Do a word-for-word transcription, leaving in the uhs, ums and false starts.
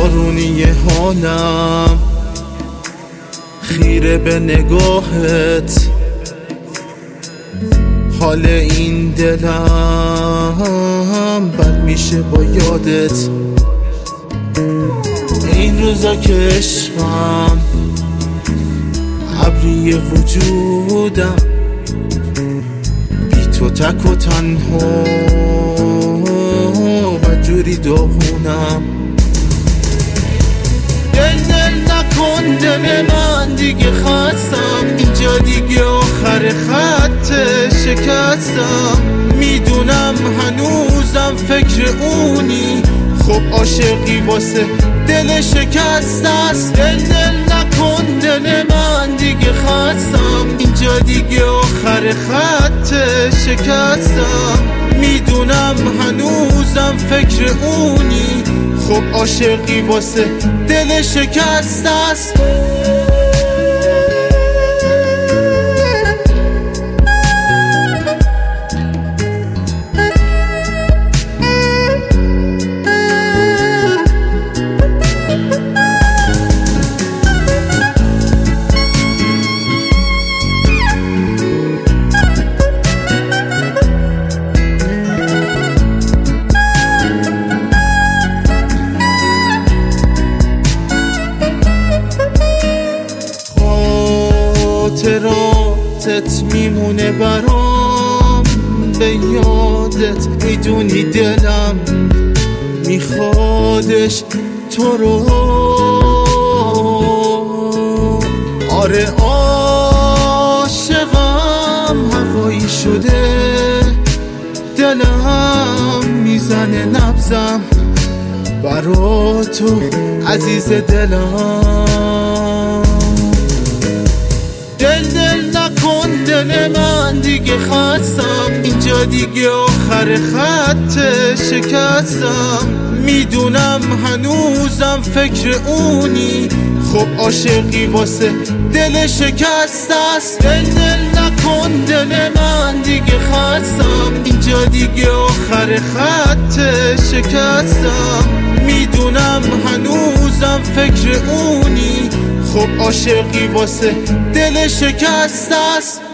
بارونی حالم خیره به نگاهت، حال این دلم بد میشه با یادت. این روزا که عشقم ابری وجودم، بی تو تک و تنها و جوری داغونم. دل دل نکن دل من دیگه خستم، اینجا دیگه آخر خط شکستم. میدونم هنوزم فکر اونی، خب عاشقی واسه دل شکست است. دل دل نکن دل من دیگه خستم، اینجا دیگه آخر خط شکستم. میدونم هنوزم فکر اونی، خب عاشقی واسه دل شکست است. خاطراتت میمونه برام به یادت، میدونی دلم میخوادش تو رو. آره عاشقم هوایی شده، دلم میزنه نبضم برا تو عزیز دلم. دل دل نکن دل من دیگه خستم، اینجا دیگه آخر خط شکستم. میدونم هنوزم فکر اونی، خب عاشقی واسه دل شکست است. دل دل نکن دل من دیگه خستم، اینجا دیگه آخر خط شکستم. میدونم هنوزم فکر اونی، خب عاشقی واسه دل شکست است.